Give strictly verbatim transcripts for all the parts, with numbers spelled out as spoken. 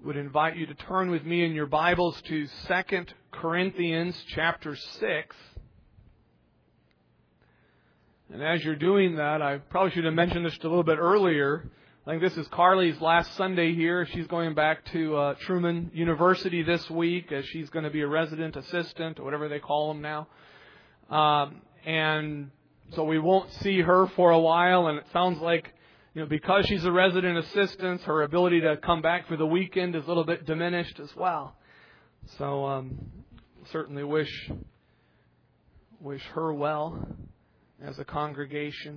would invite you to turn with me in your Bibles to Second Corinthians chapter six. And as you're doing that, I probably should have mentioned this just a little bit earlier. I think this is Carly's last Sunday here. She's going back to uh, Truman University this week as she's going to be a resident assistant or whatever they call them now. Um, and so we won't see her for a while, and it sounds like You know, because she's a resident assistant, her ability to come back for the weekend is a little bit diminished as well. So, um, certainly wish wish her well as a congregation.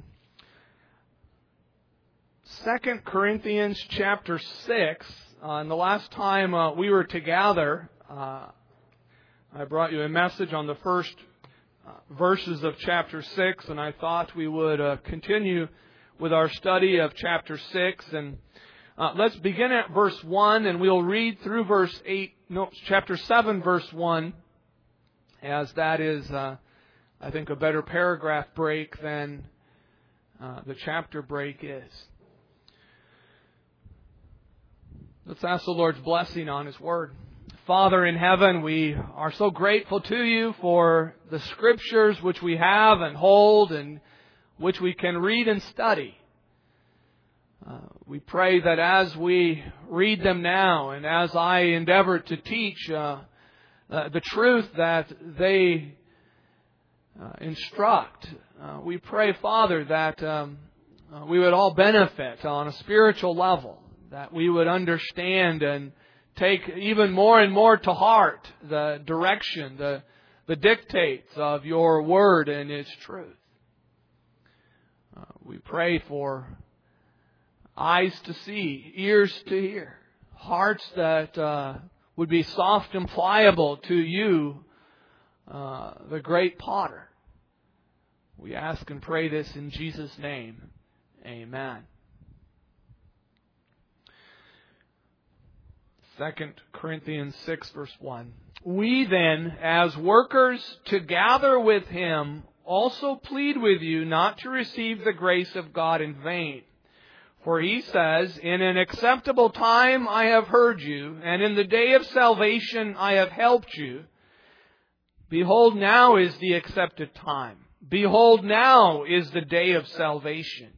Second Corinthians chapter six. Uh, and the last time uh, we were together, uh, I brought you a message on the first uh, verses of chapter six, and I thought we would uh, continue with our study of chapter six. And uh, let's begin at verse one, and we'll read through verse eight, no, chapter seven, verse one, as that is, uh, I think, a better paragraph break than uh, the chapter break is. Let's ask the Lord's blessing on His Word. Father in heaven, we are so grateful to You for the Scriptures which we have and hold and which we can read and study. Uh, we pray that as we read them now and as I endeavor to teach uh, uh, the truth that they uh, instruct, uh, we pray, Father, that um, uh, we would all benefit on a spiritual level, that we would understand and take even more and more to heart the direction, the, the dictates of Your Word and its truth. Uh, we pray for eyes to see, ears to hear, hearts that uh, would be soft and pliable to You, uh, the great potter. We ask and pray this in Jesus' name. Amen. Second Corinthians six, verse one. We then, as workers together with Him, also plead with you not to receive the grace of God in vain. For He says, in an acceptable time I have heard you, and in the day of salvation I have helped you. Behold, now is the accepted time. Behold, now is the day of salvation.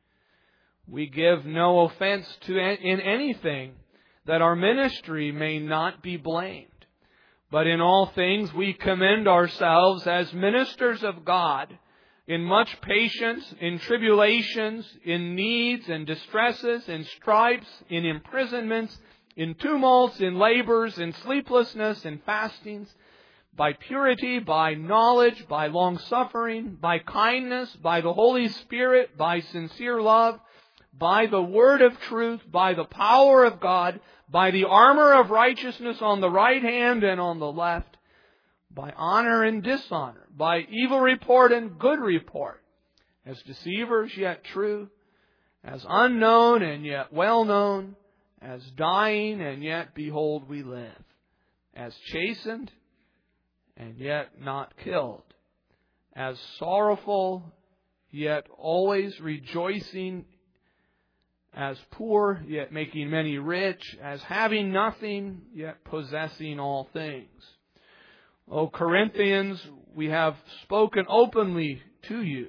We give no offense to in anything, that our ministry may not be blamed. But in all things we commend ourselves as ministers of God, in much patience, in tribulations, in needs and distresses, in stripes, in imprisonments, in tumults, in labors, in sleeplessness, in fastings, by purity, by knowledge, by long-suffering, by kindness, by the Holy Spirit, by sincere love, by the word of truth, by the power of God, by the armor of righteousness on the right hand and on the left, by honor and dishonor, by evil report and good report, as deceivers yet true, as unknown and yet well known, as dying and yet behold we live, as chastened and yet not killed, as sorrowful yet always rejoicing, as poor, yet making many rich, as having nothing, yet possessing all things. O Corinthians, we have spoken openly to you.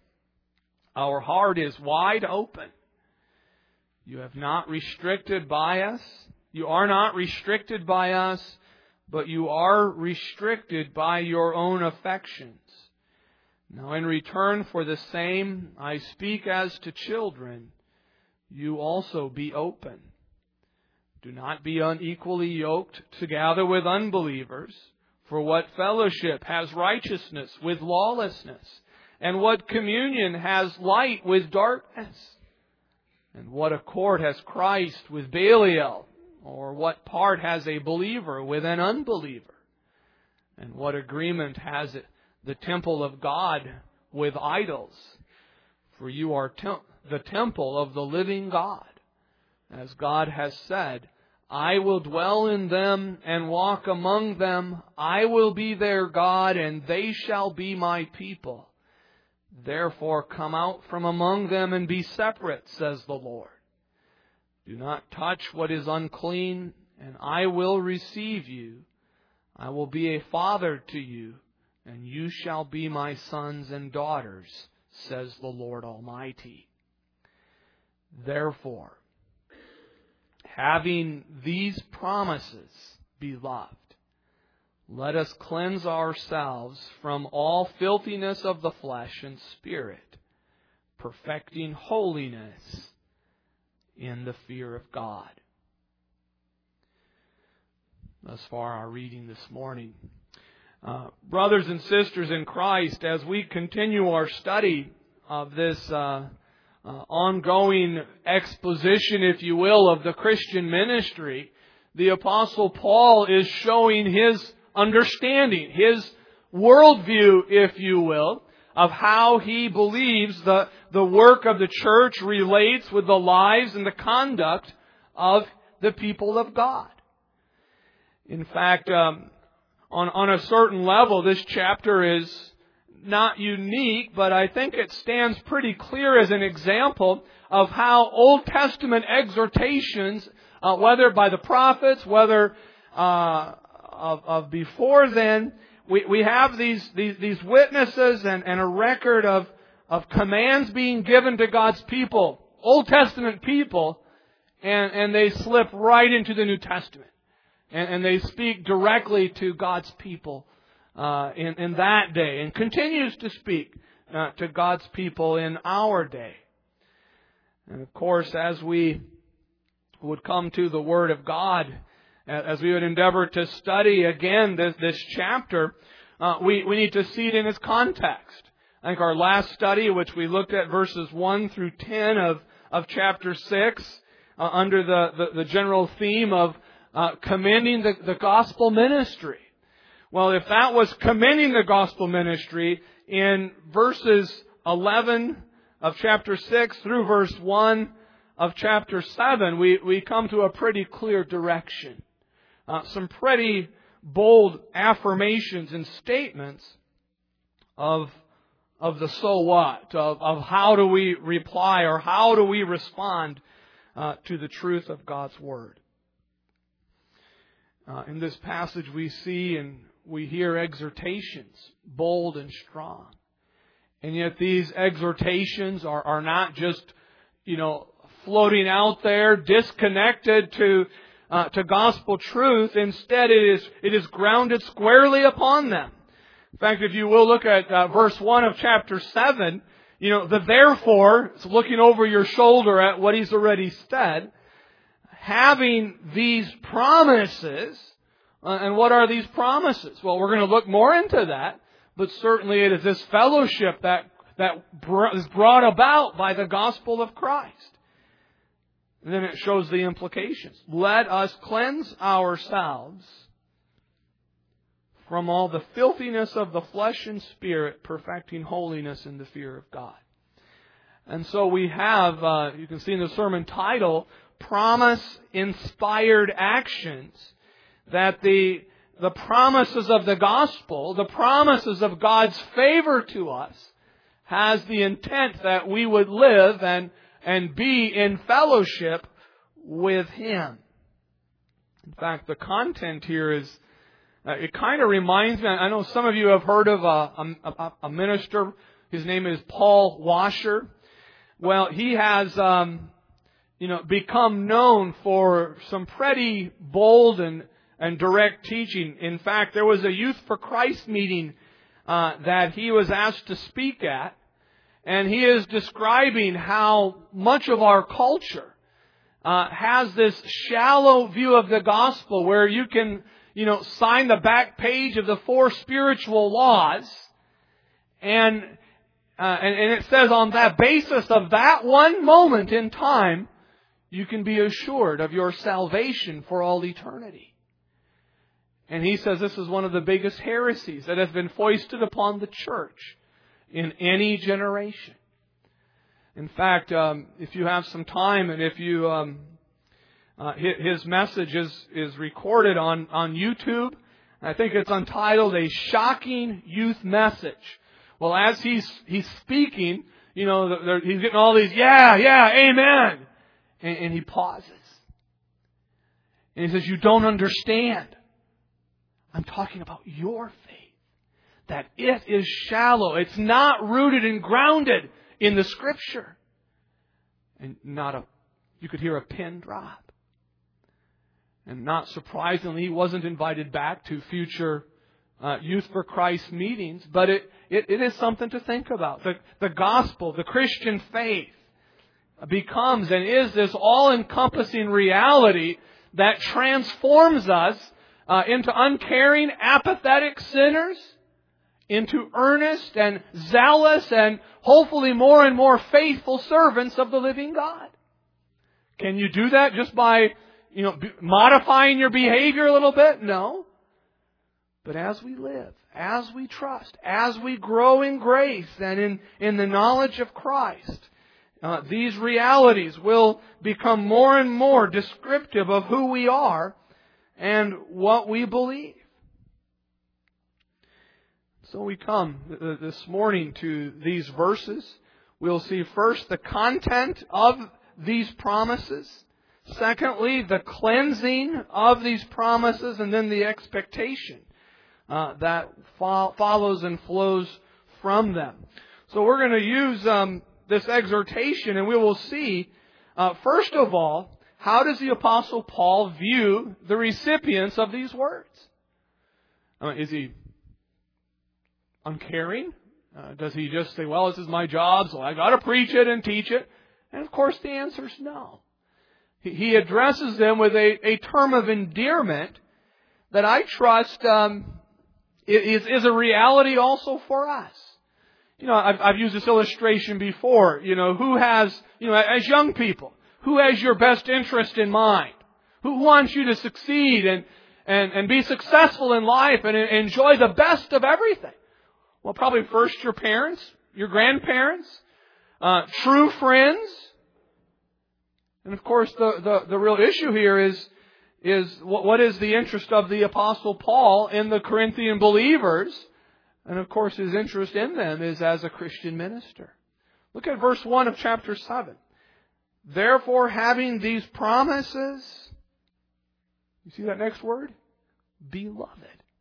Our heart is wide open. You have not restricted by us. You are not restricted by us, but you are restricted by your own affections. Now in return for the same, I speak as to children. You also be open. Do not be unequally yoked together with unbelievers. For what fellowship has righteousness with lawlessness? And what communion has light with darkness? And what accord has Christ with Belial? Or what part has a believer with an unbeliever? And what agreement has the temple of God with idols? For you are tem- the temple of the living God. As God has said, I will dwell in them and walk among them. I will be their God, and they shall be my people. Therefore come out from among them and be separate, says the Lord. Do not touch what is unclean, and I will receive you. I will be a father to you, and you shall be my sons and daughters, says the Lord Almighty. Therefore, having these promises, beloved, let us cleanse ourselves from all filthiness of the flesh and spirit, perfecting holiness in the fear of God. Thus far, our reading this morning. Uh, brothers and sisters in Christ, as we continue our study of this uh, uh, ongoing exposition, if you will, of the Christian ministry, the Apostle Paul is showing his understanding, his worldview, if you will, of how he believes the, the work of the church relates with the lives and the conduct of the people of God. In fact, um, on, on a certain level, this chapter is not unique, but I think it stands pretty clear as an example of how Old Testament exhortations, uh, whether by the prophets, whether uh, of, of before then, we, we have these, these, these witnesses and, and a record of, of commands being given to God's people, Old Testament people, and, and they slip right into the New Testament. And, and they speak directly to God's people uh, in, in that day, and continues to speak uh, to God's people in our day. And of course, as we would come to the Word of God, as we would endeavor to study again this, this chapter, uh, we, we need to see it in its context. I think our last study, which we looked at verses one through ten of, of chapter six, uh, under the, the, the general theme of uh, commending the, the gospel ministry. Well, if that was commending the gospel ministry, in verses eleven of chapter six through verse one of chapter seven, we, we come to a pretty clear direction. Uh, some pretty bold affirmations and statements of, of the so what, of, of how do we reply or how do we respond uh, to the truth of God's Word. Uh, in this passage we see and we hear exhortations, bold and strong. And yet these exhortations are, are not just, you know, floating out there, disconnected to uh, to gospel truth. Instead, it is it is grounded squarely upon them. In fact, if you will look at uh, verse one of chapter seven, you know, the therefore, it's looking over your shoulder at what he's already said, having these promises. Uh, and what are these promises? Well, we're going to look more into that, but certainly it is this fellowship that that br- is brought about by the gospel of Christ. And then it shows the implications. Let us cleanse ourselves from all the filthiness of the flesh and spirit, perfecting holiness in the fear of God. And so we have, uh, you can see in the sermon title, promise-inspired actions, that the, the promises of the gospel, the promises of God's favor to us, has the intent that we would live and and be in fellowship with Him. In fact, the content here is, uh, it kind of reminds me, I know some of you have heard of a, a, a minister. His name is Paul Washer. Well, he has, um, you know, become known for some pretty bold and, and direct teaching. In fact, there was a Youth for Christ meeting uh, that he was asked to speak at. And he is describing how much of our culture uh, has this shallow view of the gospel where you can, you know, sign the back page of the four spiritual laws. And, uh, and, and it says on that basis of that one moment in time, you can be assured of your salvation for all eternity. And he says this is one of the biggest heresies that has been foisted upon the church in any generation. In fact, um, if you have some time and if you, um, uh, his message is, is recorded on, on YouTube. I think it's entitled A Shocking Youth Message. Well, as he's, he's speaking, you know, he's getting all these, yeah, yeah, amen. And, and he pauses. And he says, you don't understand. I'm talking about your faith. That it is shallow. It's not rooted and grounded in the Scripture. And not a, you could hear a pin drop. And not surprisingly, he wasn't invited back to future uh, Youth for Christ meetings. But it, it, it is something to think about. The, the gospel, the Christian faith, becomes and is this all-encompassing reality that transforms us uh, into uncaring, apathetic sinners, into earnest and zealous and hopefully more and more faithful servants of the living God. Can you do that just by, you know, modifying your behavior a little bit? No. But as we live, as we trust, as we grow in grace and in, in the knowledge of Christ, uh, these realities will become more and more descriptive of who we are and what we believe. So we come this morning to these verses. We'll see first the content of these promises. Secondly, the cleansing of these promises, and then the expectation uh, that fo- follows and flows from them. So we're going to use um, this exhortation, and we will see, uh, first of all, how does the Apostle Paul view the recipients of these words? Uh, is he uncaring? Uh, does he just say, well, this is my job, so I got to preach it and teach it? And of course the answer is no. He, he addresses them with a, a term of endearment that I trust um, is, is a reality also for us. You know, I've, I've used this illustration before. You know, who has, you know, as young people, who has your best interest in mind? Who wants you to succeed and, and, and be successful in life and enjoy the best of everything? Well, probably first your parents, your grandparents, uh, true friends. And of course, the, the, the real issue here is, is what, what is the interest of the Apostle Paul in the Corinthian believers? And of course, his interest in them is as a Christian minister. Look at verse one of chapter seven. Therefore, having these promises, you see that next word? Beloved.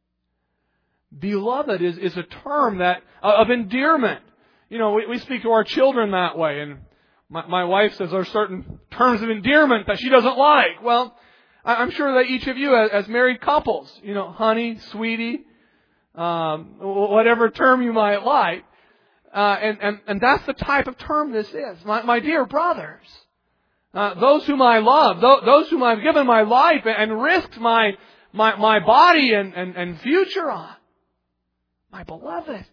Beloved is, is a term that of endearment. You know, we, we speak to our children that way, and my, my wife says there are certain terms of endearment that she doesn't like. Well, I, I'm sure that each of you, as, as married couples, you know, honey, sweetie, um, whatever term you might like, uh, and, and, and that's the type of term this is. My, my dear brothers, uh, those whom I love, those, those whom I've given my life and, and risked my, my, my body and, and, and future on. My beloved,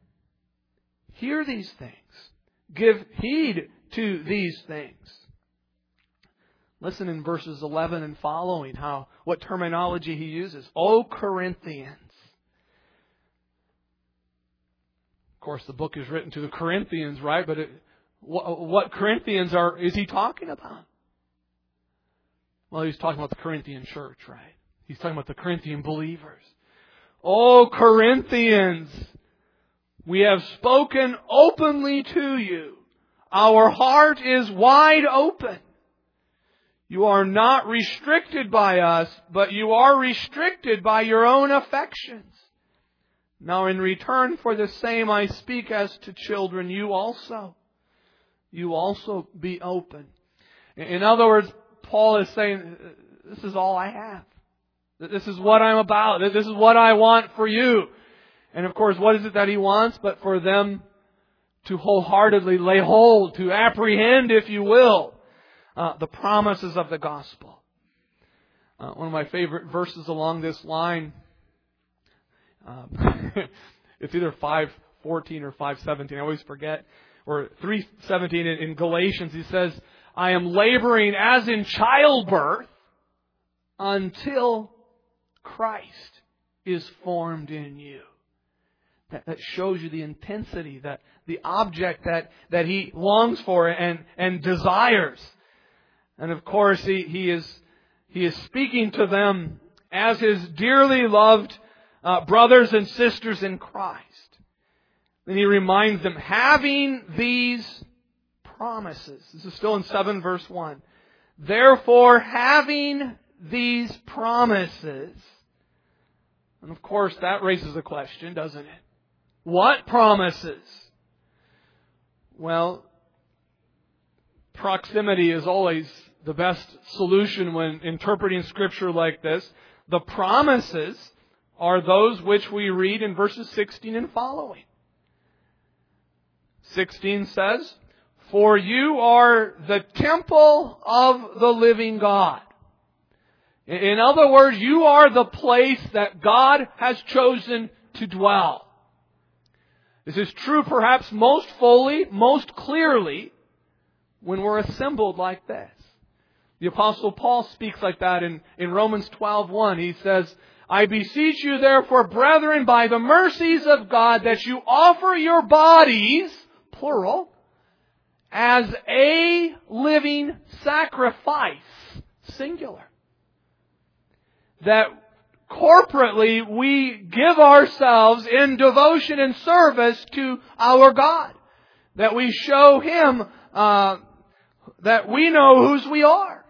hear these things. Give heed to these things. Listen in verses eleven and following how what terminology he uses. O Corinthians. Of course, the book is written to the Corinthians, right? But it, what, what Corinthians are is he talking about? Well, he's talking about the Corinthian church, right? He's talking about the Corinthian believers. O Corinthians, we have spoken openly to you. Our heart is wide open. You are not restricted by us, but you are restricted by your own affections. Now in return for the same I speak as to children, you also. You also be open. In other words, Paul is saying, this is all I have. This is what I'm about. This is what I want for you. And of course, what is it that he wants? But for them to wholeheartedly lay hold, to apprehend, if you will, uh, the promises of the gospel. Uh, one of my favorite verses along this line, um, it's either five fourteen or five seventeen. I always forget. Or three seventeen in, in Galatians, he says, I am laboring as in childbirth until Christ is formed in you. That, that shows you the intensity, that the object that, that he longs for and, and desires. And of course, he, he is he is speaking to them as his dearly loved uh, brothers and sisters in Christ. Then he reminds them, having these promises. This is still in seven verse one. Therefore, having these promises? And of course, that raises a question, doesn't it? What promises? Well, proximity is always the best solution when interpreting Scripture like this. The promises are those which we read in verses sixteen and following. sixteen says, "For you are the temple of the living God." In other words, you are the place that God has chosen to dwell. This is true perhaps most fully, most clearly, when we're assembled like this. The Apostle Paul speaks like that in, in Romans twelve one. He says, "I beseech you therefore, brethren, by the mercies of God, that you offer your bodies," plural, "as a living sacrifice," singular. That corporately we give ourselves in devotion and service to our God. That we show Him uh, that we know whose we are.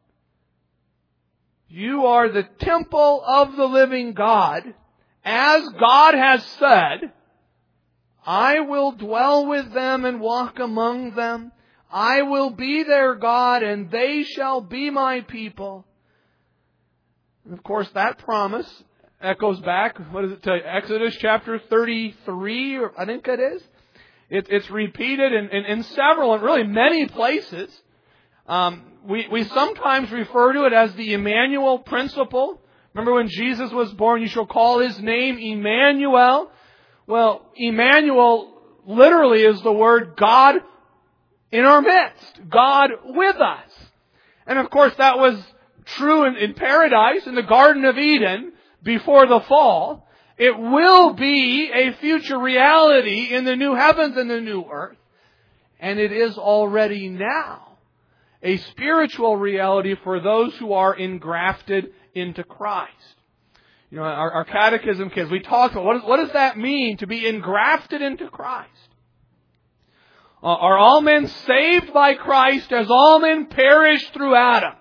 You are the temple of the living God. As God has said, "I will dwell with them and walk among them. I will be their God, and they shall be my people." And of course, that promise echoes back, what does it tell you? Exodus chapter thirty-three, or I think it is. It, it's repeated in, in, in several, and really many places. Um, we, we sometimes refer to it as the Emmanuel principle. Remember when Jesus was born, "You shall call His name Emmanuel." Well, Emmanuel literally is the word God in our midst. God with us. And of course that was true in, in paradise, in the Garden of Eden, before the fall. It will be a future reality in the new heavens and the new earth. And it is already now a spiritual reality for those who are engrafted into Christ. You know, our, our catechism kids, we talk about what, is, what does that mean to be engrafted into Christ? Uh, are all men saved by Christ as all men perish through Adam?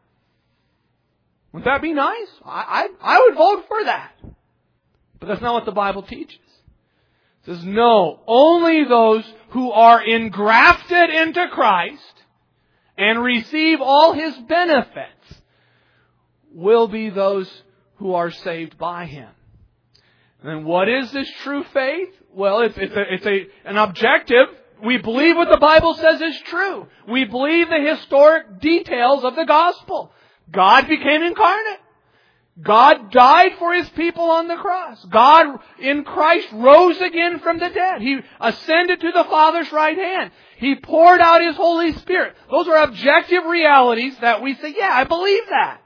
Wouldn't that be nice? I, I, I would vote for that. But that's not what the Bible teaches. It says, no, only those who are engrafted into Christ and receive all His benefits will be those who are saved by Him. And then what is this true faith? Well, it's, it's, a, it's a, an objective. We believe what the Bible says is true. We believe the historic details of the gospel. God became incarnate. God died for His people on the cross. God in Christ rose again from the dead. He ascended to the Father's right hand. He poured out His Holy Spirit. Those are objective realities that we say, yeah, I believe that.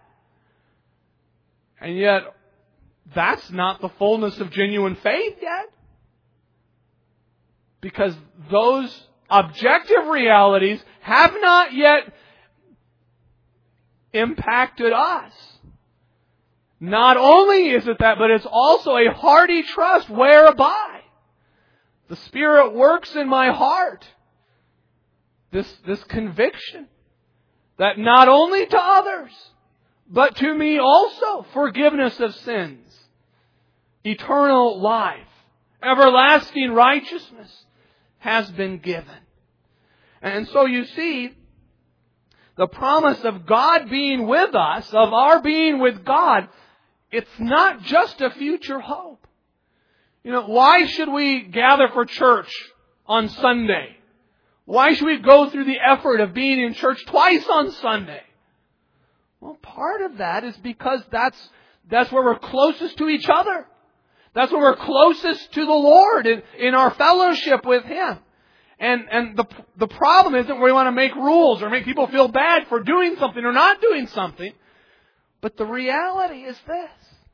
And yet, that's not the fullness of genuine faith yet. Because those objective realities have not yet impacted us. Not only is it that, but it's also a hearty trust whereby the Spirit works in my heart. This, this conviction that not only to others, but to me also, forgiveness of sins, eternal life, everlasting righteousness has been given. And so you see, the promise of God being with us, of our being with God, it's not just a future hope. You know, why should we gather for church on Sunday? Why should we go through the effort of being in church twice on Sunday? Well, part of that is because that's, that's where we're closest to each other. That's where we're closest to the Lord in, in our fellowship with Him. And, and the, the problem isn't we want to make rules or make people feel bad for doing something or not doing something. But the reality is this.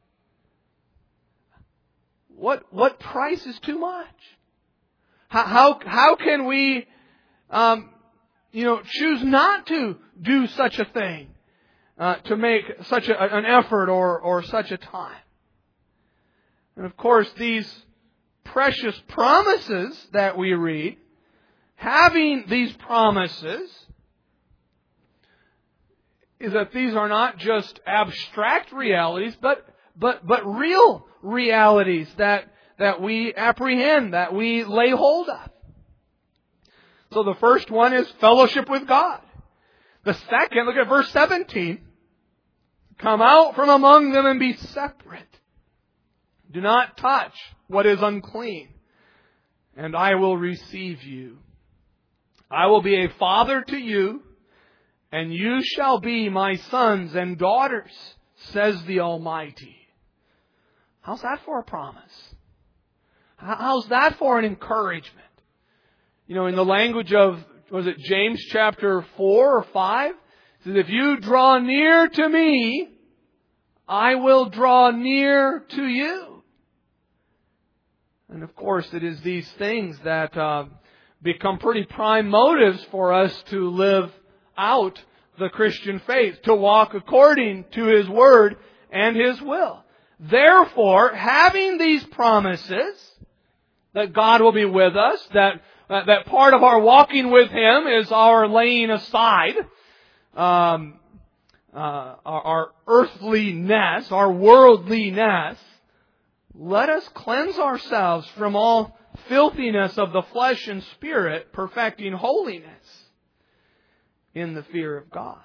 What, what price is too much? How, how, how can we, um, you know, choose not to do such a thing, uh, to make such a, an effort or, or such a time? And of course, these precious promises that we read, having these promises is that these are not just abstract realities, but but but real realities that that we apprehend, that we lay hold of. So the first one is fellowship with God. The second, look at verse seventeen. Come out from among them and be separate. Do not touch what is unclean, and I will receive you. I will be a father to you, and you shall be my sons and daughters, says the Almighty. How's that for a promise? How's that for an encouragement? You know, in the language of, was it James chapter four or five? It says, if you draw near to me, I will draw near to you. And of course, it is these things that uh, become pretty prime motives for us to live out the Christian faith, to walk according to His Word and His will. Therefore, having these promises that God will be with us, that uh, that part of our walking with Him is our laying aside um, uh, our, our earthliness, our worldliness, let us cleanse ourselves from all filthiness of the flesh and spirit, perfecting holiness in the fear of God.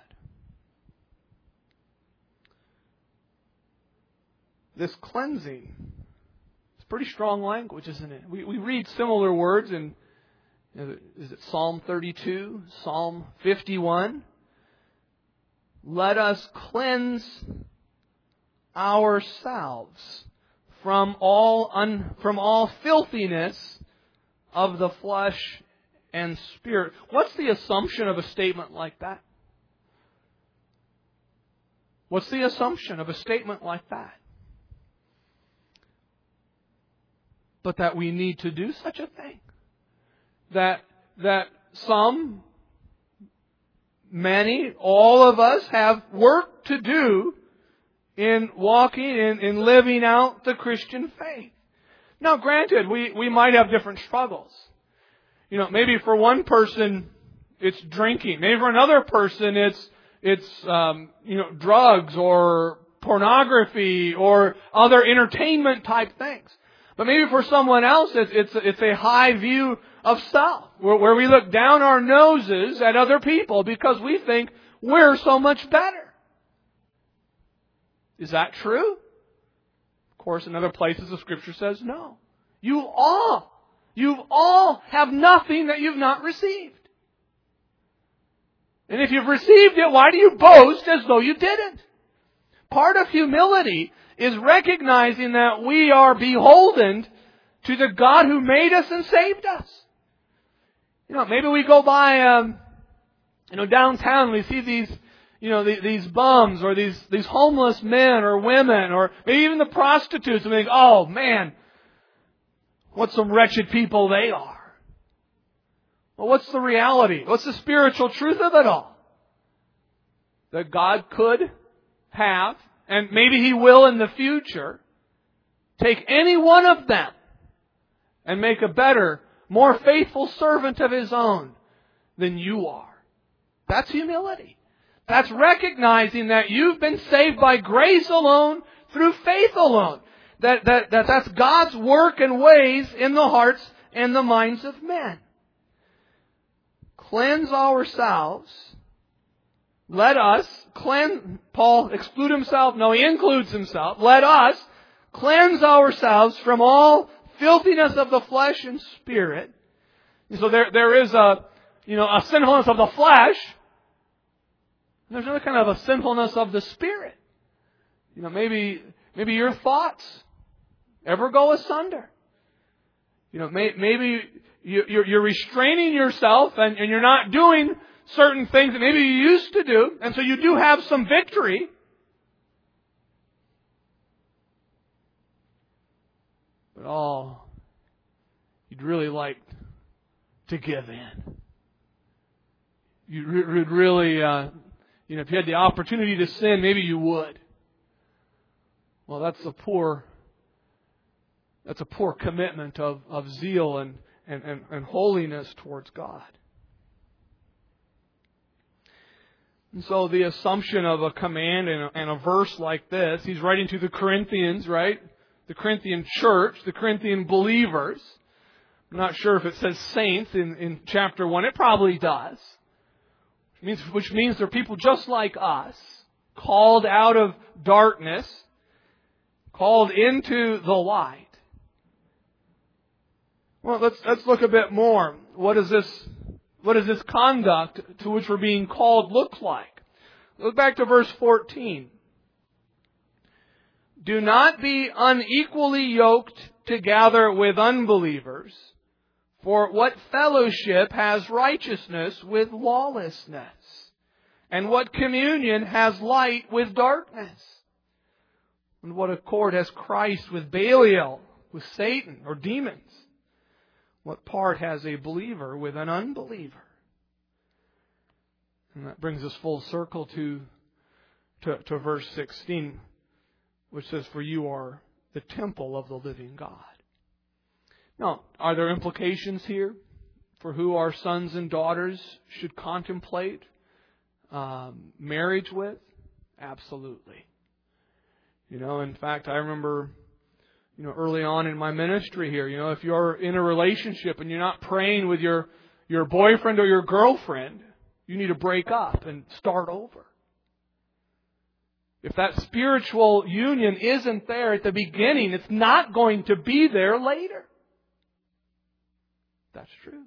This cleansing is pretty strong language, isn't it? We, we read similar words in, is it Psalm thirty-two, Psalm fifty-one? Let us cleanse ourselves from all un, from all filthiness of the flesh and spirit. What's the assumption of a statement like that? What's the assumption of a statement like that? But that we need to do such a thing. That that some, many, all of us have work to do in walking, in, in living out the Christian faith. Now, granted, we, we might have different struggles. You know, maybe for one person, it's drinking. Maybe for another person, it's it's um, you know drugs or pornography or other entertainment type things. But maybe for someone else, it's it's, it's a high view of self, where, where we look down our noses at other people because we think we're so much better. Is that true? Of course, in other places the Scripture says no. You all, you all have nothing that you've not received. And if you've received it, why do you boast as though you didn't? Part of humility is recognizing that we are beholden to the God who made us and saved us. You know, maybe we go by, um, you know, downtown and we see these, you know, these, these bums or these, these homeless men or women or maybe even the prostitutes and we think, oh man, what some wretched people they are. Well, what's the reality? What's the spiritual truth of it all? That God could have, and maybe He will in the future, take any one of them and make a better, more faithful servant of His own than you are. That's humility. That's recognizing that you've been saved by grace alone, through faith alone. That, that, that that's God's work and ways in the hearts and the minds of men. Cleanse ourselves. Let us cleanse. Paul exclude himself? No, he includes himself. Let us cleanse ourselves from all filthiness of the flesh and spirit. And so there, there is a, you know, a sinfulness of the flesh. There's another kind of a sinfulness of the spirit. You know, maybe, maybe your thoughts ever go asunder. You know, may, maybe you, you're, you're restraining yourself and, and you're not doing certain things that maybe you used to do, and so you do have some victory. But oh, you'd really like to give in. You would really, uh, you know, if you had the opportunity to sin, maybe you would. Well, that's a poor, that's a poor commitment of, of zeal and, and, and, and holiness towards God. And so the assumption of a command and a, and a verse like this, he's writing to the Corinthians, right? The Corinthian church, the Corinthian believers. I'm not sure if it says saints in, in chapter one. It probably does. Which means, which means they're people just like us, called out of darkness, called into the light. Well, let's let's look a bit more. What does this what does this conduct to which we're being called look like? Look back to verse fourteen. Do not be unequally yoked together with unbelievers, for what fellowship has righteousness with lawlessness? And what communion has light with darkness? And what accord has Christ with Belial, with Satan, or demons? What part has a believer with an unbeliever? And that brings us full circle to, to, to verse sixteen, which says, for you are the temple of the living God. Now, are there implications here for who our sons and daughters should contemplate um, marriage with? Absolutely. You know, in fact, I remember, you know, early on in my ministry here, you know, if you're in a relationship and you're not praying with your, your boyfriend or your girlfriend, you need to break up and start over. If that spiritual union isn't there at the beginning, it's not going to be there later. That's true.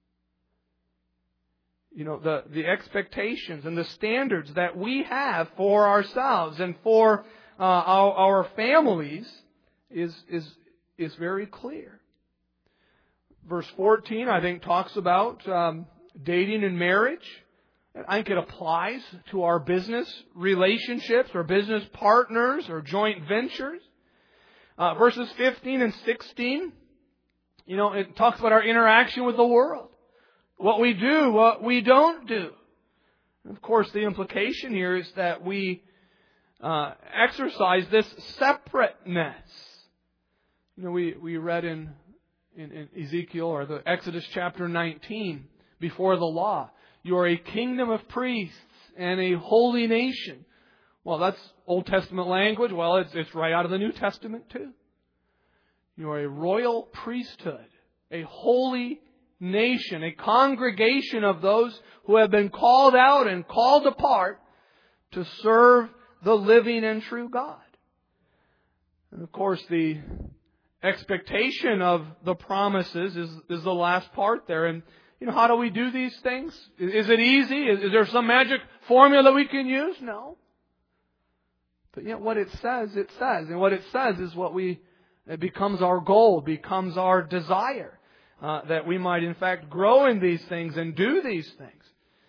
You know, the, the expectations and the standards that we have for ourselves and for uh, our, our families is, is, is very clear. Verse fourteen, I think, talks about um, dating and marriage. I think it applies to our business relationships or business partners or joint ventures. Uh, verses fifteen and sixteen, you know, it talks about our interaction with the world. What we do, what we don't do. And of course, the implication here is that we uh, exercise this separateness. You know, we, we read in, in, in Ezekiel or the Exodus chapter nineteen, before the law, you are a kingdom of priests and a holy nation. Well, that's Old Testament language. Well, it's, it's right out of the New Testament too. You are a royal priesthood, a holy nation, a congregation of those who have been called out and called apart to serve the living and true God. And of course, the expectation of the promises is, is the last part there. And you know, how do we do these things? Is it easy? Is, is there some magic formula that we can use? No. But yet what it says, it says. And what it says is what we, it becomes our goal, becomes our desire. Uh, that we might in fact grow in these things and do these things.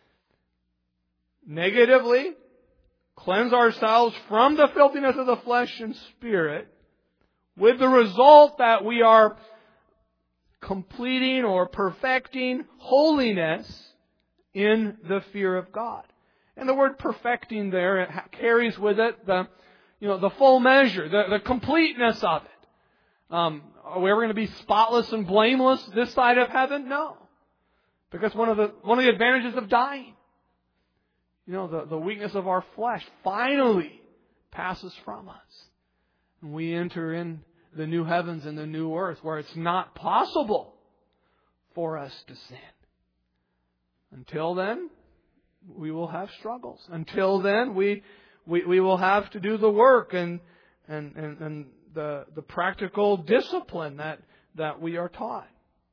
Negatively, cleanse ourselves from the filthiness of the flesh and spirit, with the result that we are completing or perfecting holiness in the fear of God. And the word perfecting there, it carries with it the, you know, the full measure, the, the completeness of it. Um, are we ever going to be spotless and blameless this side of heaven? No. Because one of the, one of the advantages of dying, you know, the, the weakness of our flesh finally passes from us. And we enter in the new heavens and the new earth where it's not possible for us to sin. Until then, we will have struggles. Until then, we we, we will have to do the work and and, and, and the, the practical discipline that, that we are taught.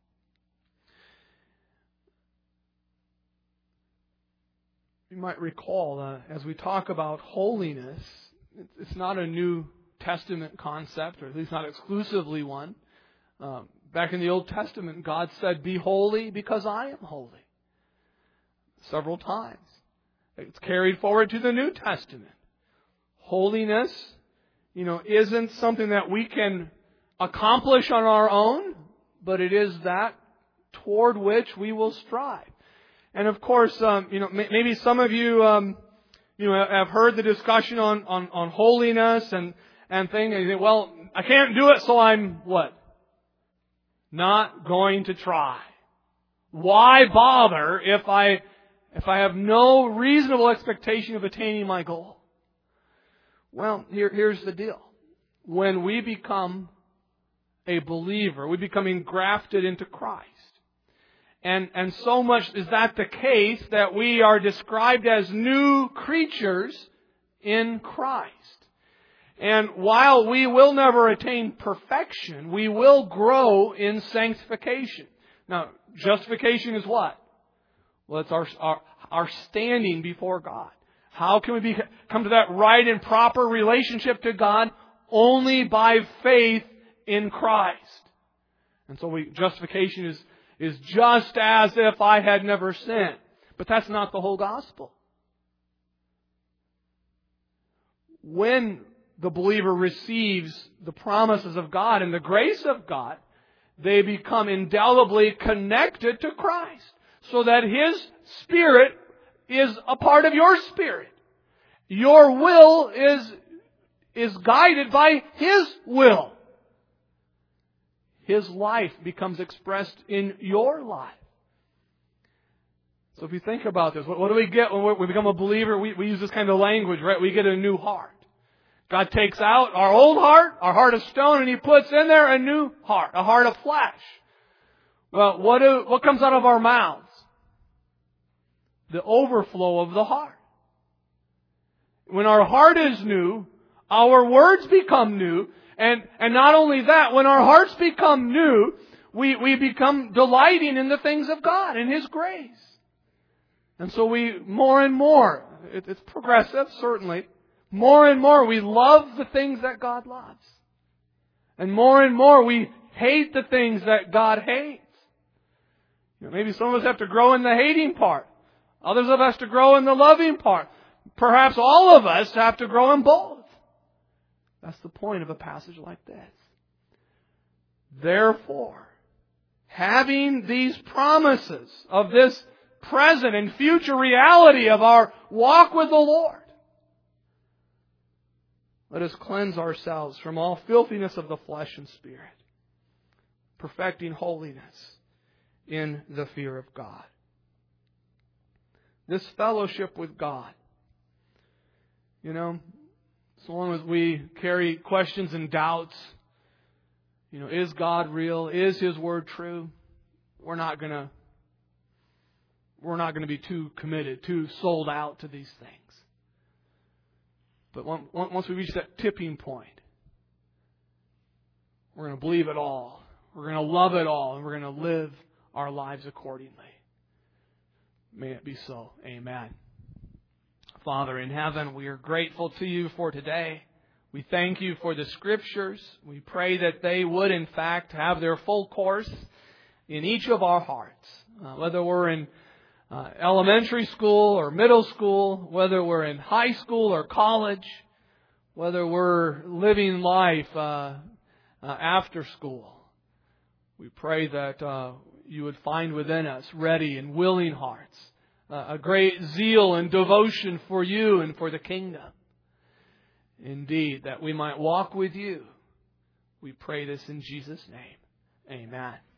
You might recall, uh, as we talk about holiness, it's not a New Testament concept, or at least not exclusively one. Um, back in the Old Testament, God said, "Be holy because I am holy." Several times. It's carried forward to the New Testament. Holiness, you know, isn't something that we can accomplish on our own, but it is that toward which we will strive. And of course, um, you know, maybe some of you, um, you know, have heard the discussion on, on, on holiness and, and things. And you think, well, I can't do it, so I'm what? Not going to try. Why bother if I if I have no reasonable expectation of attaining my goal, well, here, here's the deal. When we become a believer, we become engrafted into Christ. And, and so much is that the case that we are described as new creatures in Christ. And while we will never attain perfection, we will grow in sanctification. Now, justification is what? Well, it's our, our, our standing before God. How can we be, come to that right and proper relationship to God? Only by faith in Christ. And so we, justification is, is just as if I had never sinned. But that's not the whole gospel. When the believer receives the promises of God and the grace of God, they become indelibly connected to Christ, so that His Spirit is a part of your spirit. Your will is, is guided by His will. His life becomes expressed in your life. So if you think about this, what, what do we get when we become a believer? We, we use this kind of language, right? We get a new heart. God takes out our old heart, our heart of stone, and He puts in there a new heart, a heart of flesh. Well, what do, what comes out of our mouths? The overflow of the heart. When our heart is new, our words become new. And, and not only that, when our hearts become new, we, we become delighting in the things of God, in His grace. And so we, more and more, it, it's progressive, certainly, more and more we love the things that God loves. And more and more we hate the things that God hates. You know, maybe some of us have to grow in the hating part. Others of us have to grow in the loving part. Perhaps all of us have to grow in both. That's the point of a passage like this. Therefore, having these promises of this present and future reality of our walk with the Lord, let us cleanse ourselves from all filthiness of the flesh and spirit, perfecting holiness in the fear of God. This fellowship with God, you know, so long as we carry questions and doubts, you know, is God real? Is His Word true? We're not gonna, we're not gonna be too committed, too sold out to these things. But once we reach that tipping point, we're going to believe it all. We're going to love it all, and we're going to live our lives accordingly. May it be so. Amen. Father in heaven, we are grateful to You for today. We thank You for the Scriptures. We pray that they would, in fact, have their full course in each of our hearts. Uh, whether we're in uh, elementary school or middle school, whether we're in high school or college, whether we're living life uh, uh, after school, we pray that uh, You would find within us ready and willing hearts, uh, a great zeal and devotion for You and for the kingdom. Indeed, that we might walk with You. We pray this in Jesus' name. Amen.